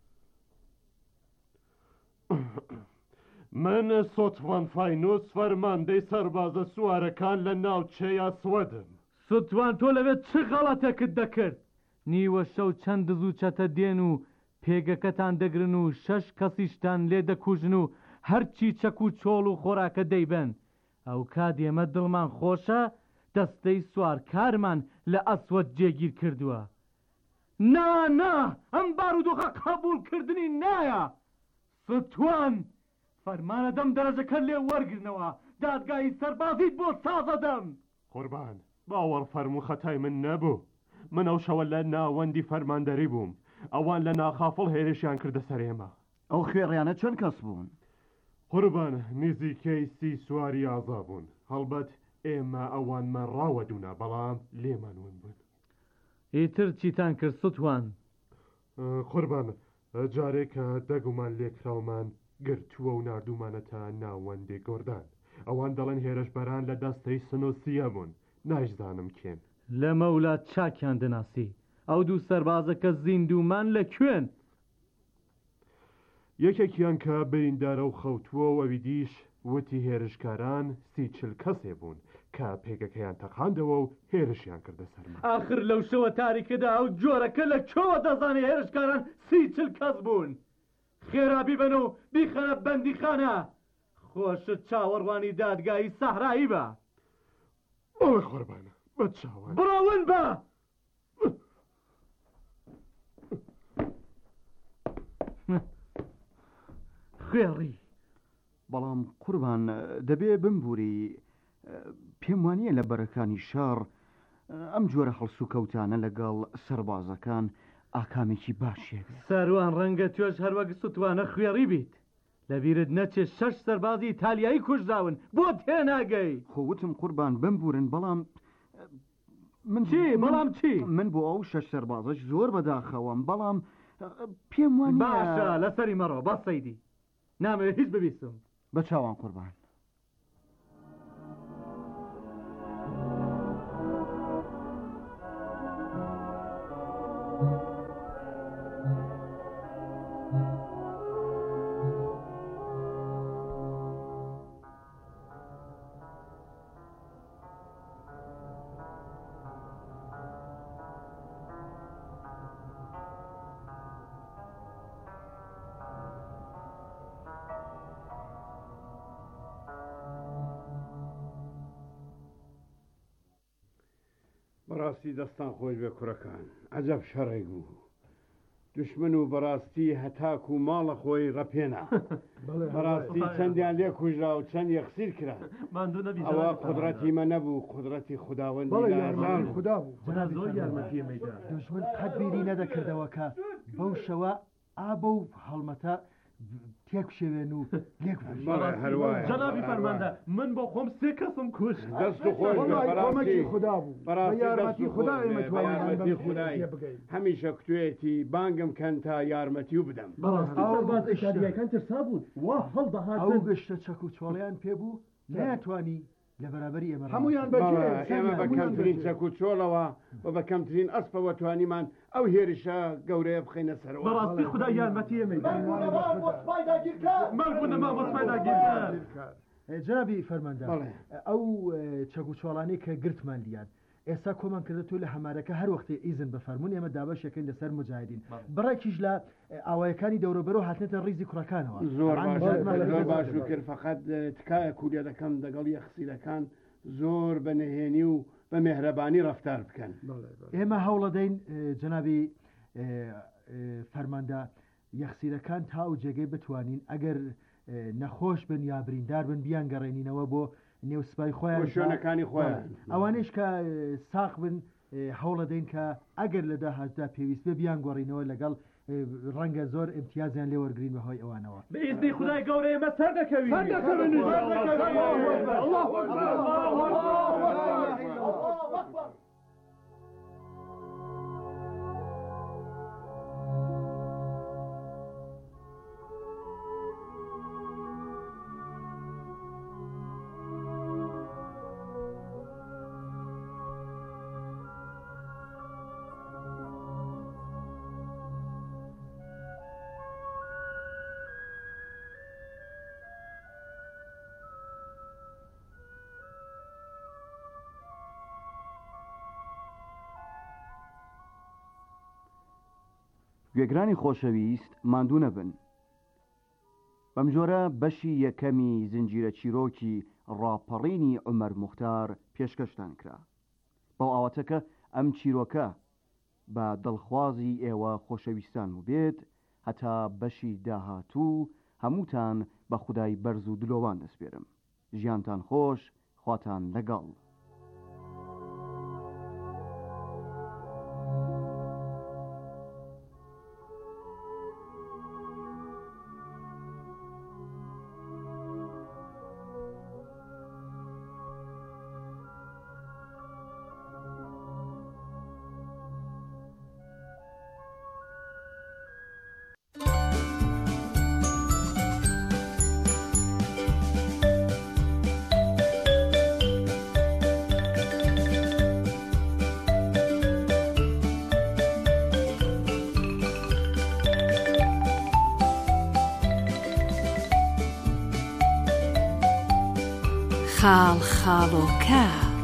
من سۆتوان فاینۆس فەرماندەی سەربازە سوارەکان لە ناوچەیە سوەدم. سوتوان تۆ لەوێت چ غەڵەتێکت دەکرد؟ نیوە شەو چەند دز و چەتە دێن و پێگەکەتان دەگرن و شەش کەسیشتان لێ دەکوژن و هەرچی چەک و چۆڵ و خۆراکە دەیبن. ئەو کات ئێمە دڵمان خۆشە دەستەی سوار کارمان لە ئەسوەد جێگیر کردووە. نا نا ئەم بارودۆخە قبولکردنی نایە. ستوان فەرمانە دەم دەرەجەکە لێ وەرگرنەوە، دادگای سەربازیت بۆ سازەدەم. قوربان باوەڕ فەرموو خەتای من نەبوو، من ئەو شەوە لە ناوەندی فەرماندەری بووم، ئەوان لە ناخافڵ هێرشیان کردە سەر ئێمە. ئەو خوێڕیانە چەند کەس بوون؟ قوربان نزیکەی سی سواری ئازا بوون، هەڵبەت ئێمە ئەوانمان ڕاوەدوونە بەڵام لێمان ون بوون. ئیتر چیتان کرد ستوان؟ قوربان جارێکە دەگومان لێکراومان گرتووە و نردومانەتە ناوەندێ گۆردان ئەوان دەڵێن هێرشبەران لە دەستەی سنووسیە بوون نایزانم کێن لە مەولات چاکیان دەناسی ئەو دوو سەربازەکە زیندومان لەکوێن یەکێکیان کە بریندارە و خەوتووە و ئەوی دیش وتی هێرشکاران سی چل کەسێ بوون کە پێگەکەیان تەقاندەوە و هێرشیان کردە سەرمان ئاخر لەو شەوە تاریکەدا ئەو جۆرەکە لە کێوە دەزانێ هێرشکاران سی چل کەس بوون خێرابی بن و بیخەنە بەندیخانە خۆشت چاوەڕوانی دادگایی سەحرایی بە ئەوە قوربانە بە چاوان بڕاون بە خوێڕی بەڵام قوربان دەبێ بمبووری پێم وانییە لە بەرەکانی شار ئەم جۆرە هەڵسو کەوتانە لەگەڵ سەربازەکان ئاکامێکی باشێک سەروان ڕەنگە توێش هەروەک سوتوانە خوێڕی بیت لەبیرت نەچێ شەش سەربازی ئیتالیایی کوژراون بۆ تێناگەی خۆوتم قوربان بمبورن بەڵام من چی بەڵام چی من بۆ ئەو شەش سەربازش زۆر بەداخەوەم بەڵام پێم وانە باشە لەسەری مەڕۆ بە سەیدی نامەوێت هیچ ببیستم بە چاوان قوربان بەڕاستی دەستان خۆش بێ کوڕەکان عەجەب شەڕێک بوو دوشمن و بەڕاستی هەتاک و ماڵە خۆی ڕەپێنا بەڕاستی چەندیان لێ کوژرا و چەند یەخسیر کرا ئەوە قودرەتی مە نەبوو قودرەتی خوداوەندی خدا بوو دوشمن قەت بیری نەدەکردەوە کە بەو شەوە ئابە و هەڵمەتە تێک شێوێن و لێک جەنابی فەرماندە من بۆ خۆم سێ کەسم کوشت دەست و خۆش کۆمەکی خدا بوو بەڕاستی خدا هەمیشە کوێتی بانگم کەن تا یارمەتی و بدەم ئیشاریەکان ترسا بوون وا هەڵدەهات ئەو گەشتە چەک و چۆڵیان پێبوو ناتوانی لە بەرابەری ئێمە هەمویان ئێمە بە کەمترین چەک و چۆڵەوە و بە کەمترین ئەسپەوە توانیمان ئەو هێرشە گەورەیە بخینە سەرەوە بەڕاستی خدا یارمەتی ئێمەی جنابی فەرماندە ئەو چەک و چۆڵانەی کە گرتمان دیان ئێستا کۆمان کردێتەوە لە هەمارەکە هەر وەختی ئیزن بە فەرمونی ئێمە دابەشەکەین لەسەر مجاهدین بڕێکیش لە ئاوایەکانی دەوروبەرەوە هاتنێتە ڕیزی کوڕەکانەوە زۆر باش و کرد فقط تکایە کووریا دەکەم دەگەڵ یەخسیرەکان زۆر بە نەهێنی و بە مێهرەبانی ڕەفتار بکەن ئێمە هەوڵە دەین جنابی فەرماندە یەخسیرەکان تا و جێگەی بتوانین ئەگەر نەخۆش بن یا بریندار بن بیان گەڕێنینەوە بۆ نێوسپای خۆیان شوێنەکانی خۆیان ئەوانش کە ساق بن هەوڵە دەین کە ئەگەر لە داهاتدا پێویست بە بیان گۆڕینەوە لەگەڵ ڕەنگە زۆر امتیازیان لێ وەرگین بەهۆی ئەوانەوە بەئیزنی خدای گەورەی ئێمە سەر دەکەوین گوێگرانی خۆشەویست ماندوو نەبن بەم جۆرە بەشی یەکەمی زنجیرە چیرۆکی ڕاپەڕینی عومەر موختار پێشکەشتان کرا بەو ئاواتەکە ئەم چیرۆکە بە دڵخوازی ئێوە خۆشەویستان و بێت هەتا بەشی داهاتوو هەمووتان بە خودای بەرز و دلۆوان دەسپێرم ژیانتان خۆش خواتان لەگەڵ خاڵ خاڵۆکە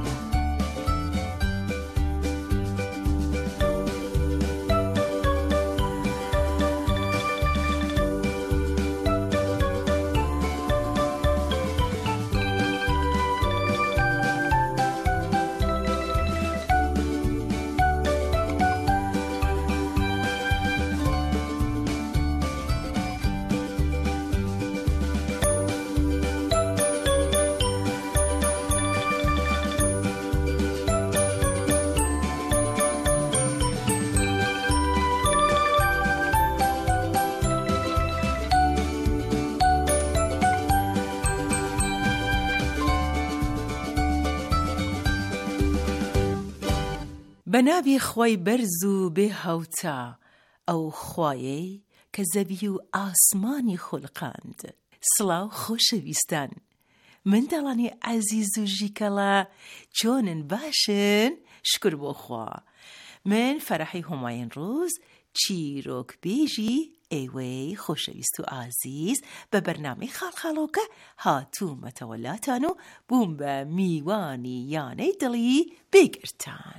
بەناوی خۆی بەرز و بێ هەوتا ئەو خوایەی کە زەوی و ئاسمانی خوڵقاند. سڵاو خۆشەویستان، منداڵانی عەزیز و ژیکەڵە چۆنن؟ باشن؟ شکر بۆ خوا. من فەرەحی هۆماین ڕۆز چیرۆک بێژی ئێوەی خۆشەویست و ئازیز بە بەرنامەی خاڵخاڵۆکە هاتوومەتەوەلاتان و بووم بە میوانی یانەی دڵی بێگرتان.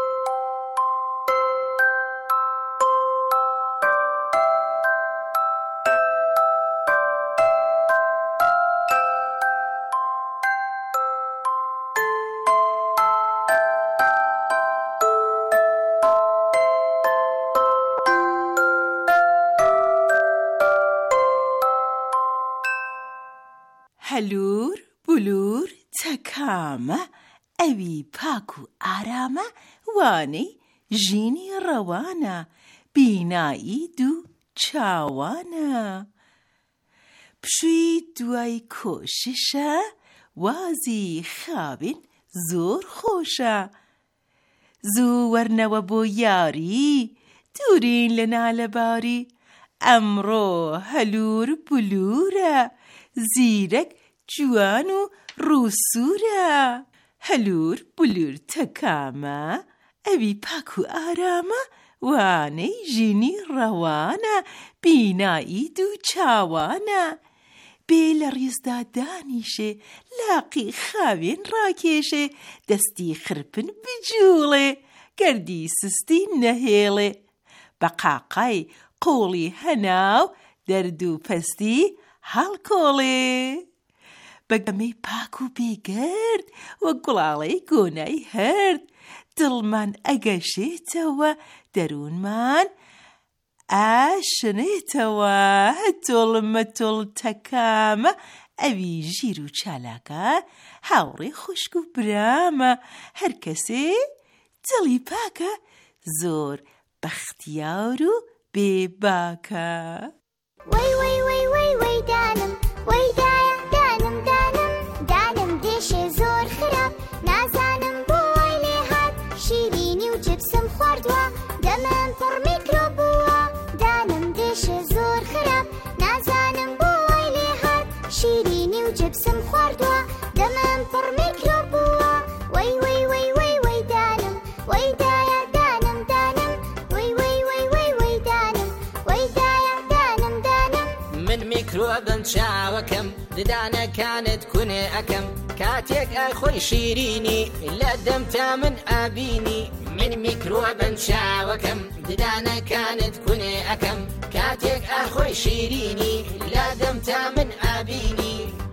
هەلوور بولور تەکامە ئەوی پاک و ئارامە وانەی ژینی ڕەوانە بینایی دوو چاوانە پشووی دوای کۆششە وازی خاوین زۆر خۆشە زوو وەرنەوە بۆ یاری دوورین لە نالەباری ئەمڕۆ هەلوور بولورە زیرەک جوان و ڕووسورە هەلوور بولور تەکامە ئەوی پاک و ئارامە وانەی ژینی ڕەوانە بینایی دوو چاوانە بێ لە ڕیزدا دانیشێ لاقی خاوێن ڕاکێشێ دەستی خرپن بجوڵێ گەردی سستی نەهێڵێ بە قاقای قۆڵی هەناو دەرد و پەستی هەڵکۆڵێ بەگەمەی پاک و بێگەرد وە گوڵاڵەی گۆنای هەرد دڵمان ئەگەشێتەوە دەروونمان ئاشنێتەوە هەتۆڵ مەتۆڵ تەکامە ئەوی ژیر و چالاکە هاوڕێ خوشک و برامە هەر کەسێ دڵی پاکە زۆر بەختیار و بێباکە. وەی وەی وەی وەی وەی دانم وەی دایە دانم دانم دانم دێشێ زۆر خراپ نازانم بۆی لێ هات شیرینی و جبسم خواردووە دەمەم پڕ میکرۆب بووە دانم دێشێ زۆر خراپ نازانم بۆی لێ هات شیرینی و جبسم خواردووە دەمەم پڕ میکرۆب بووە وەی وەی وەی وەی وەی دانم وەی دایە دانم دانم وەی وەی وەی وەی وەی دانم وەی دایە دانم دانم من میکرۆبم چاوەکەم ددانەکانت کونێ ئەەکەم کاتێک ئەخۆی شیرینی لە دەم تا من ئابینی من میکرۆبم چاوەکەم ددانەکانت کونێ ئەەکەم کاتێک ئەخۆی شیرینی لە دەم تا من ئابینی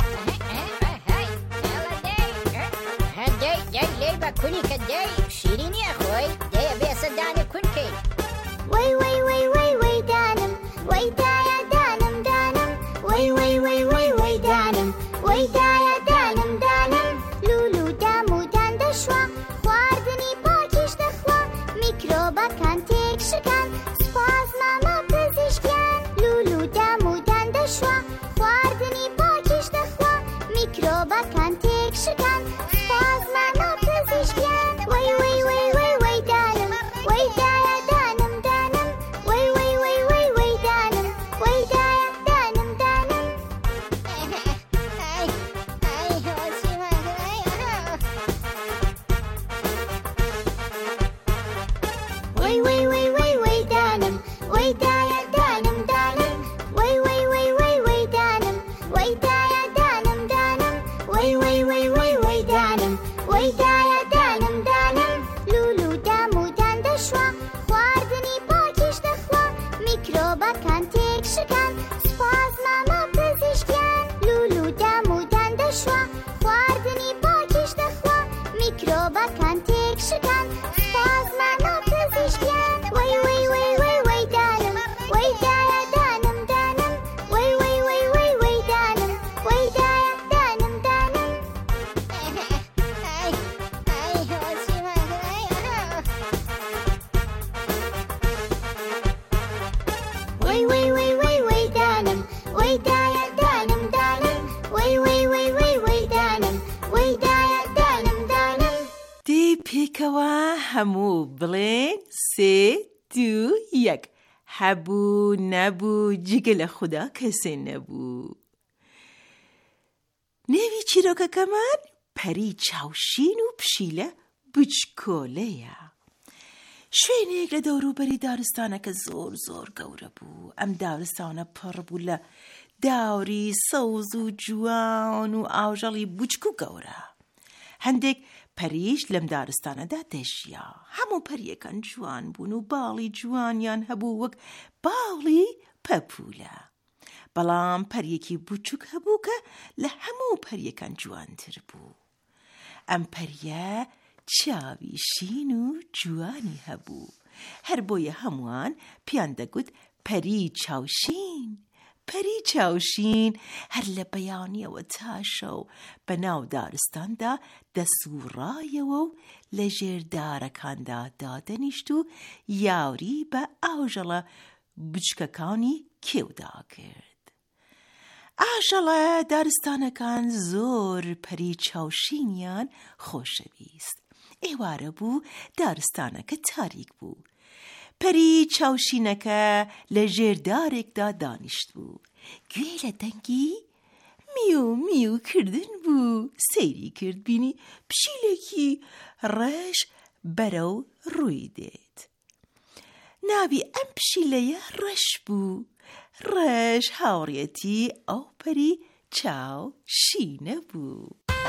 هەندەی دەی لێ بە کونی کە دەی شیرینی ئەخۆی دەیە بێسە دانە کونکەی وەی وەی وەی وەی وەی دانم وەی دایە دانم دانم وەی وەی وەی وەی وەی دانم وەی دایە دانم دانم لولو دام و دان دەشوە خواردنی پاکیش دەخوا میکرۆبەکان تێک شکان سوپاس مامە پزیشکیان لولو دام و دان دەشوە خواردنی پاکیش دەخوا میکرۆبەکان تێک شکان سوپاس مامە پزیشکیان وەی وەی وەی وەی وەی دانم وەی دایە دانم دانم وەی وەی وەی وەی وەی دانم وەی دایە دانم دانم وەی وەی وەی وەی وەی دانم وەی دایە دانم دانم وەی وەی وەی وەی وەی دانم وەی دایە دانم دانم وەی وەی وەی وەی بیکەوە هەموو بڵێن سێ دوو یەک هەبوو نەبوو جگە لە خوددا کەسێ نەبوو. نێوی چیرۆکەکەمان پەری چاوشین و پشیلە بچکۆلەیە. شوێنێک لە دەوروبەری دارستانەکە زۆر زۆر گەورە بوو. ئەم دارستانە پڕ بوو لە داوری سەوز و جوان و ئاژەڵی بچک و گەورە. هەندێک پەریش لەم دارستانەدا دەژیا. هەموو پەریەکان جوان بوون و باڵی جوانیان هەبوو وەک باڵی پەپولە. بەڵام پەریەکی بچووک هەبوو کە لە هەموو پەریەکان جوانتر بوو. ئەم پەریە چاوی شین و جوانی هەبوو. هەر بۆیە هەمووان پیان دەگوت پەری چاوشین. پەری چاوشین هەر لە بەیانیەوە تاشە و بە ناو دارستاندا دەسوڕایەوە و لە ژێردارەکاندا دادەنیشت و یاوری بە ئاژەڵە بچکەکانی کێودا کرد. ئاژەڵە دارستانەکان زۆر پەری چاوشینیان خۆشەویست. ئێوارە بوو دارستانەکە تاریک بوو. پەری چاوشینەکە لە ژێردارێکدا دانیشت بوو. گوێ لە دەنگی میو میو کردن بوو. سەیری کرد بینی پشیلێکی ڕەش بەرەو ڕووی دێت. ناوی ئەم پشیلەیە ڕەش بوو. ڕەش هاوڕێتی ئەو پەری چاوشینە بوو.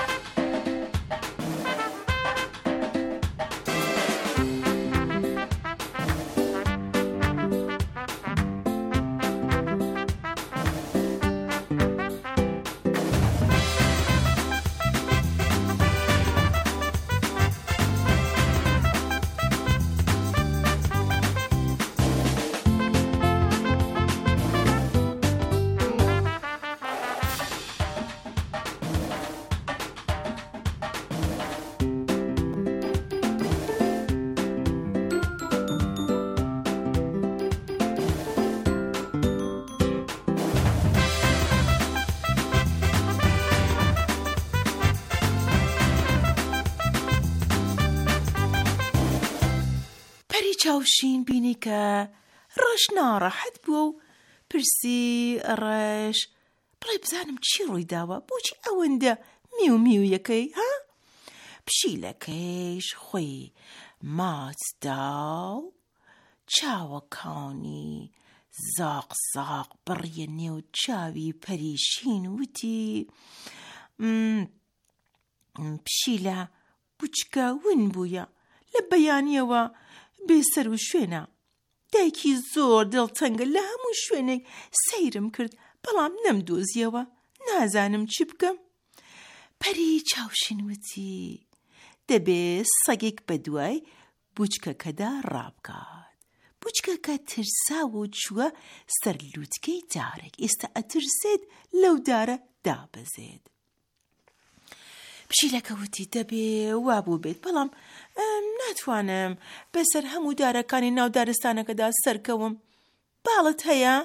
چاوشین بینی کە ڕەش ناڕەحەت بووە و پرسی ڕەش بڵێ بزانم چی ڕووی داوە؟ بۆچی ئەوەندە میو میو یەکەی ها؟ پشیلەکەیش خۆی ماچدا و چاوەکانی زاق زاق بڕیە نێو چاوی پەریشین وتی پشیلە بچکە ون بوویە لە بەیانیەوە بێسەر و شوێنە. دایکی زۆر دڵتەنگە لە هەموو شوێنێک سەیرم کرد بەڵام نەمدۆزیەوە نازانم چی بکەم. پەری چاوشین وتی دەبێ سەگێک بە دوای بچکەکەدا ڕابکات. بچکەکە ترساوە و چووە سەر لووتکەی دارێک. ئێستا ئەترسێت لەو دارە دابەزێت. پشیلەکە وتی دەبێ وا بوو بێت بەڵام ناتوانم بەسەر هەموو دارەکانی ناو دارستانەکەدا سەرکەوم. باڵت هەیە؟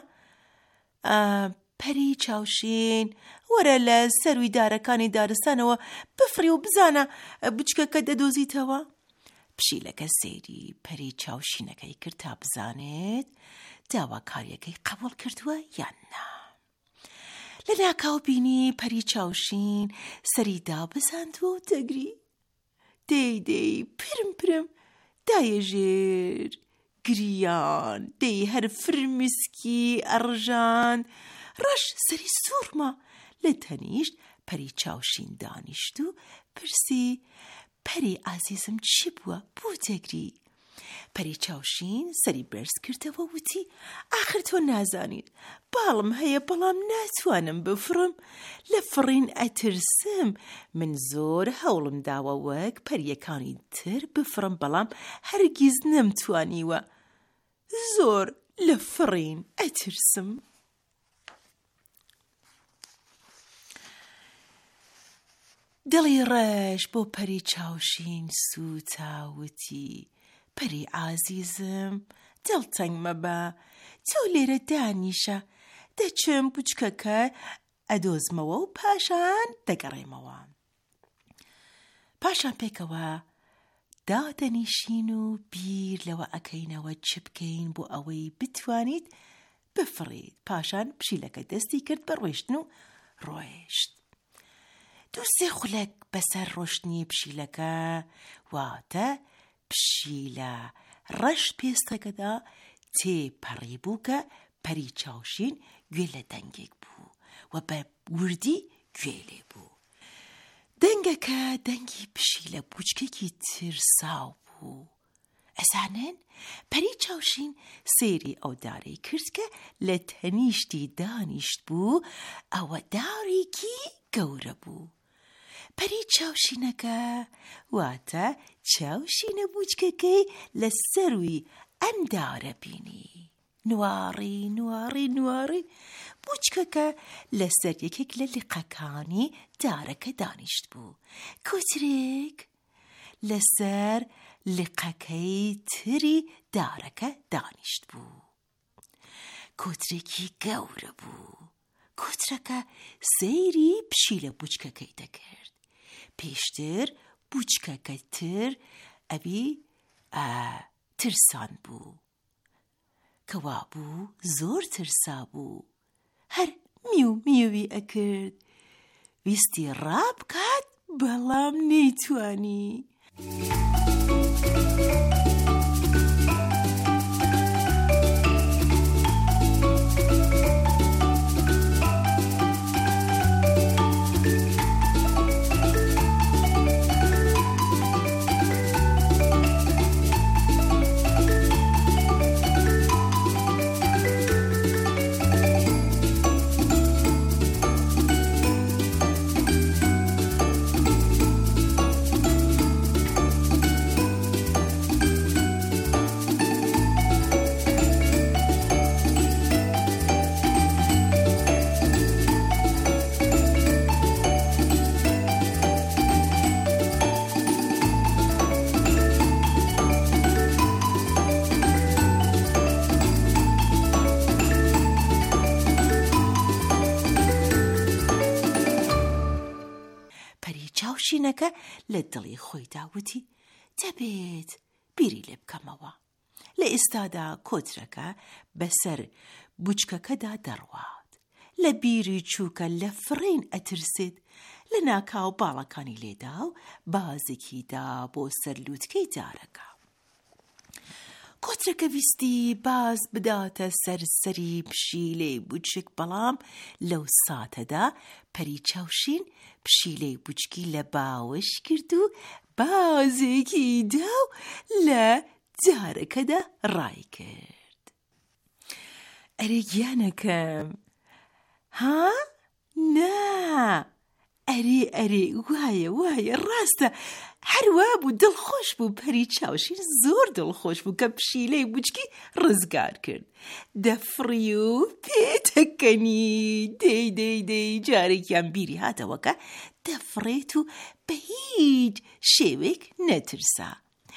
پەری چاوشین وەرە لە سەروی دارەکانی دارستانەوە بفڕی و بزانە بچکەکە دەدۆزیتەوە. پشیلەکە سەیری پەری چاوشینەکەی کرد تا بزانێت داواکاریەکەی قبوڵ کردووە یان نا. لە ناکاو بینی پەری چاوشین سەری دابزاندووە و دەگری. دەی دەی پرم پرم دایە ژێر گریان دەی هەر فرمسکی ئەڕژان. ڕەش سەری سوورما لە تەنیشت پەری چاوشین دانیشت و پرسی پەری ئازیزم چی بووە بۆ دەگری؟ پەری چاوشین سەری بەرز کردەوە وتی ئاخر تۆ نازانیت باڵم هەیە بەڵام ناتوانم بفڕم. لە فڕین ئەترسم. من زۆر هەوڵم داوە وەک پەریەکانی تر بفڕم بەڵام هەرگیز نەمتوانیوە. زۆر لە فڕین ئەترسم. دڵی ڕەش بۆ پەری چاوشین سوتاوتی پەری ئازیزم دڵتەنگ مەبە تۆ لێرە دانیشە دەچم بچکەکە ئەدۆزمەوە و پاشان دەگەڕێمەوە. پاشان پێکەوە دادەنیشین و بیر لەوە ئەکەینەوە چ بکەین بۆ ئەوەی بتوانیت بفڕیت. پاشان پشیلەکە دەستی کرد بە ڕۆیشتن و ڕۆیشت. دوو سێ خولەک بەسەر ڕۆشتنی پشیلەکە، واتە پشیلە ڕەشت پێستەکەدا تێپەڕی بوو کە پەری چاوشین گوێ لە دەنگێک بوو و بە وردی گوێ لێ بوو. دەنگەکە دەنگی پشیلە بوچکێکی ترساو بوو. ئەزانن پەری چاوشین سێری ئەو دارەی کرد کە لە تەنیشتی دانیشت بوو، ئەوە دارێکی گەورە بوو. پەری چاوشینەکە واتە چاوشینە بوچکەکەی لە سەروی ئەم دارە بینی. نواری نواری نواری بوچکەکە لەسەر یەکێک لە لیقەکانی دارەکە دانیشت بوو. کۆترێک لەسەر لیقەکەی تری دارەکە دانیشت بوو. کۆترێکی گەورە بوو. کۆترەکە سەیری پشیلە بوچکەکەی دەکرد. پێشتر بوچکەکە تر ئەبی ترسان بوو، کەوا بوو زۆر ترسا بوو. هەر میو میوی ئەکرد، ویستی ڕابکات بەڵام نەیتوانی. چاوشینەکە لە دڵی خۆی داوتی دەبێت بیری لێ بکەمەوە. لە ئێستادا کۆترەکە بەسەر بوچکەکەدا دەڕوات. لە بیری چووکە لە فڕین ئەترسێت. لە ناکاو باڵەکانی لێدا و بازێکیدا بۆ سەر لووتکەی دارەکە. کۆترەکە ویستی باز بداتە سەرسەری پشیلەی بوچک، بەڵام لەو ساتەدا پەری چاوشین پشیلەی بوچکی لە باوەش کرد و بازێکی دا و لە جارەکەدا ڕای کرد. ئەرێ گیانەکەم، ها؟ نا، ئەرێ ئەرێ وایە وایە ڕاستە. هەروە بوو دڵخۆش بوو. پەری چاوشین زۆر دڵخۆش بوو کە پشیلەی بوچکی ڕزگار کرد. دەفڕی و پێتەکەنی دەی دەی دەی جارێکیان بیری هاتەوە کە دەفڕێت و بە هیچ شێوێک نەترسا.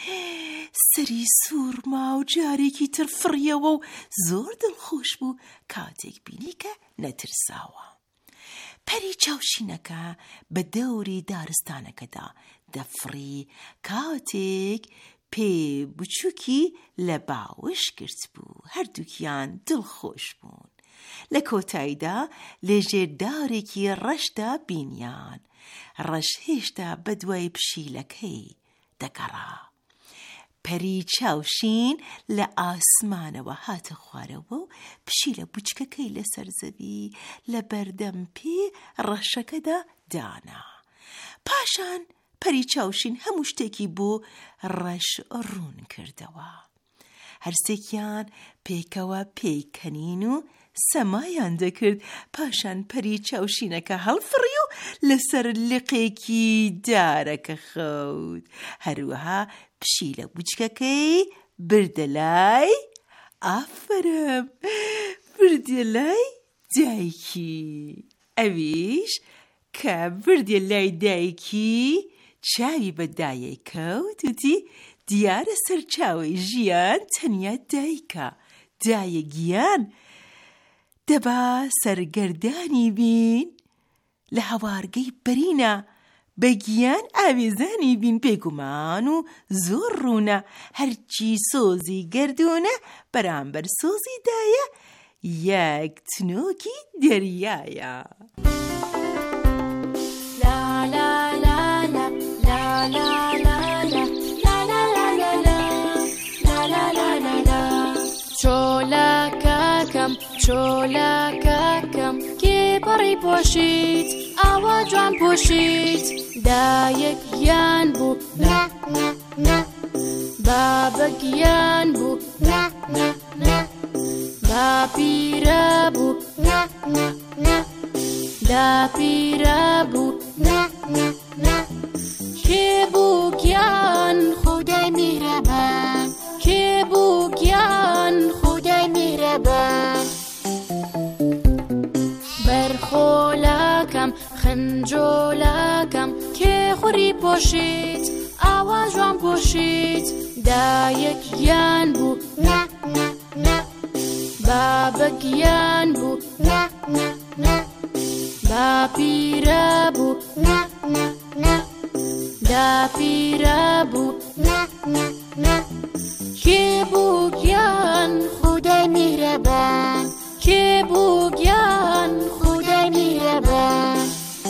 سەری سوورما و جارێکی تر فڕیەوە و زۆر دڵخۆش بوو کاتێک بینی کە نەترساوە. پەری چاوشینەکە بە دەوری دارستانەکەدا دەفڕی کاتێک پێ بچووکی لە باوەش کرد بوو. هەردووکیان دڵخۆش بوون. لە کۆتاییدا لێژێر دارێکی ڕەشدا بینیان. ڕەش هێشتا بە دوای پشیلەکەی دەگەڕا. پەری چاوشین لە ئاسمانەوە هاتە خوارەوە و پشیلە بوچکەکەی لەسەر زەوی لە بەردەم پێ ڕەشەکەدا دانا. پاشان پەری چاوشین هەموو شتێکی بۆ ڕەش ڕوون کردەوە. هەرسێکیان پێکەوە پێیکەنین و سەمایان دەکرد. پاشان پەری چاوشینەکە هەڵفڕی و لەسەر لقێکی دارەکە خەوت. هەروەها پشیلە بوچکەکەی بردە لای ئافرم بردە لای دایکی. ئەویش کە بردە لای دایکی چاوی بە دایە کەوت وتی دیارە سەرچاوی ژیان تەنیا دایکە. دایە گیان دەبا سەرگەردانی بین لە هەوارگەی بەرینە بەگیان ئاوێزانی بین پێگومان و زۆر ڕوونە هەرچی سۆزی گردوونە بەرامبەر سۆزی دایە یەک تنۆکی دەریایە. لا لا لا لا لا لا لا لا لا لا لا لا لا لا لا لا چۆلەکەکەم چۆلەکەکەم کێ پەڕی پۆشیت ئاوا جوان پۆشیت دایەکیان بوو نە نە نە بابەکیان بوو نە نە نە باپیرە بوو نە نە نە داپیرە بوو نە نە نە کێ بوو گیان خودای میرەبان کێ بوو گیان خودای میرەبان بەرخۆلەکەم خنجۆلەکەم کێ خوڕی پۆشیت ئاوا جوان پۆشیت دایەکیان بوو نە نە نە بابەکیان بوو نە نە نە باپیرە بوو نە نە نە داپیرە بوو نە نە نە کێ بوو گیان خودای میرەبان کێ بوو گیان خودای میرەبان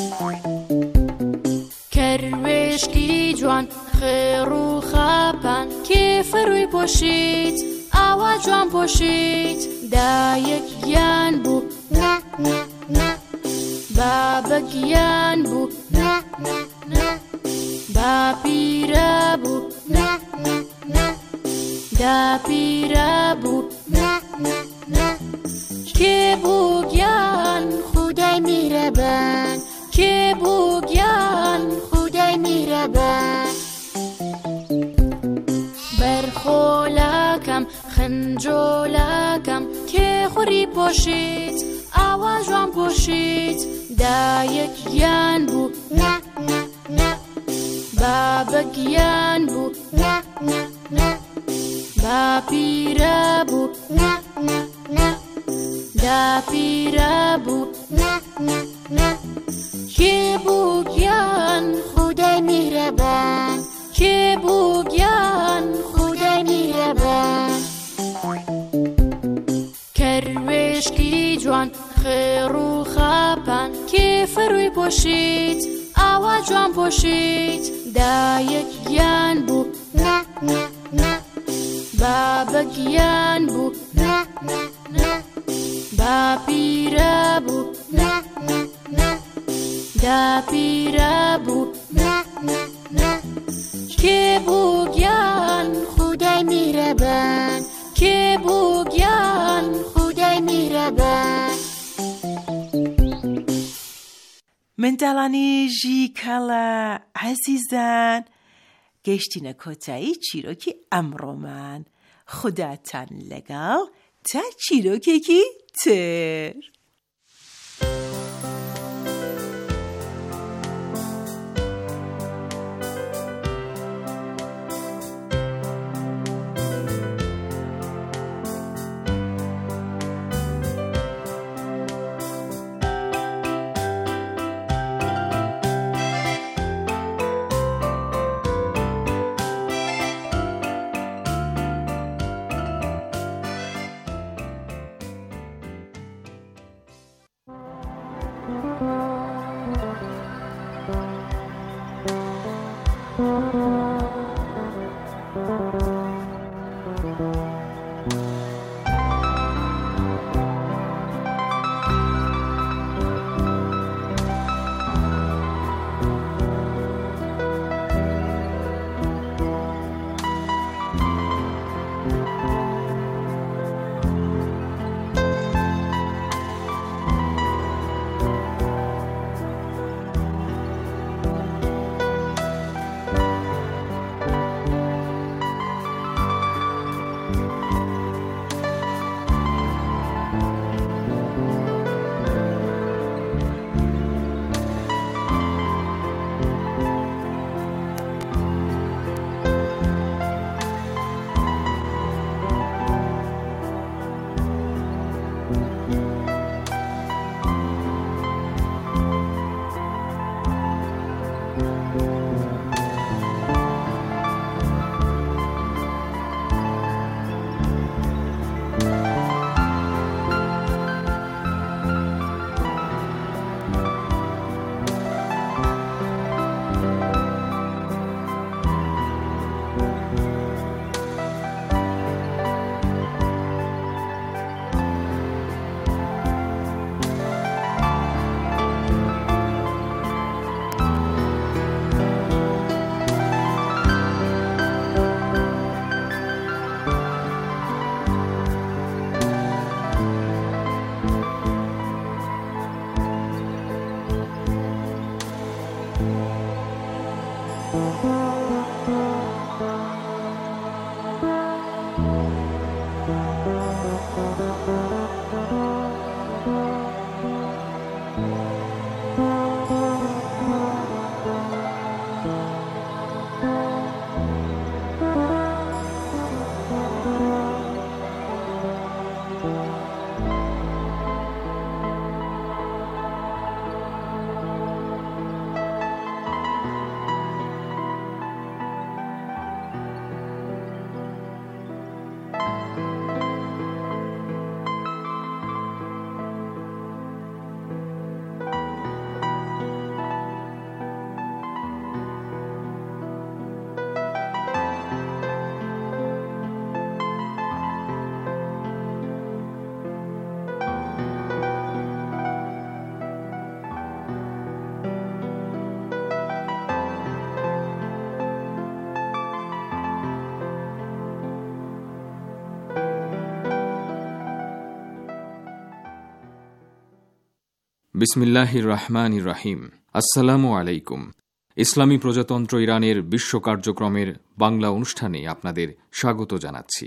کەروێشکی جوان خێڕ و خاپان کێ فەروی پۆشیت ئاوا جوان پۆشیت دایەکیان بوو نە نە نە بابەکیان بوو نە نە نە باپیرە بوو نە نە نە داپیرە بوو نە نە نە کێ بوو گیان خودای میرەبان کێ بوو گیان خودای میرەبان بەرخۆلەکەم خنجۆلەکەم کێ خوڕی پۆشیت ئاوا جوان پۆشیت دایەکیان بوو نە نە نە بابەکیان بوو نە نە نە باپیرە بوو نە نە نە داپیرە بوو نە نە نە کێ بوو گیان خودای میرەبان کێ بوو گیان خودای میرەبان کەروێشکی جوان خێڕ و خاپان کێ فەروی پۆشیت ئاوا جوان پۆشیت دایەکیان بوو نە نە نە بابەکیان بوو نە نە نە باپیرە بوو نە نە نە داپیرە بوو نە نە نە کێ بوو گیان خودای میرەبان کێ بوو گیان خودای میرەبان منداڵانێژی کەڵە عەزیزان گەیشتینە کۆتایی چیرۆکی ئەمڕۆمان خوداتان لەگەڵ تا چیرۆکێکی تر. বিসমিল্লাহির রহমানির রহিম। আসসালামু আলাইকুম। ইসলামী প্রজাতন্ত্র ইরানের বিশ্ব কার্যক্রমের বাংলা অনুষ্ঠানে আপনাদের স্বাগত জানাচ্ছি।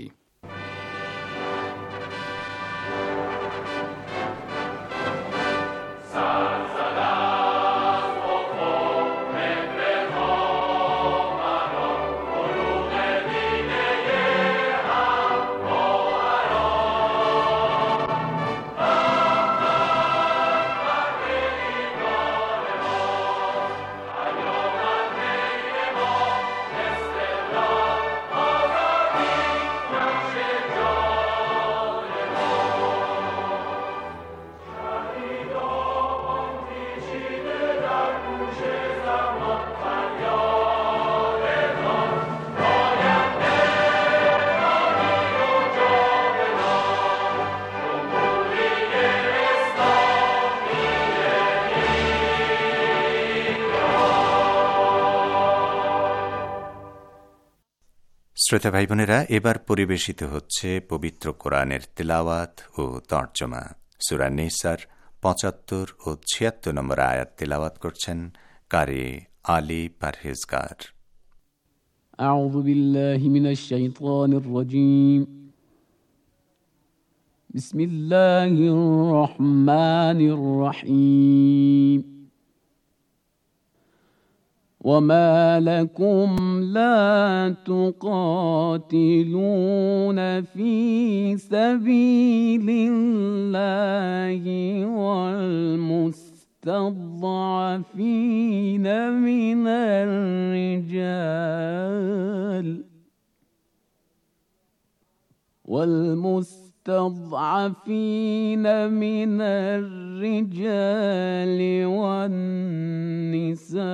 শ্রোতা ভাই বোনেরা, এবার পরিবেশিত হচ্ছে পবিত্র কোরআনের তেলাওয়াত ও তর্জমা। সূরা নিসার পঁচাত্তর ও ছিয়াত্তর নম্বর আয়াত তেলাওয়াত করছেন কারি আলী পারহেজগার। আউযু বিল্লাহি মিনাশ শাইতানির রাজীম। বিসমিল্লাহির রহমানির রহিম। وما لكم لا تقاتلون في سبيل الله والمستضعفين من الرجال والمستضعفين من الرجال والنساء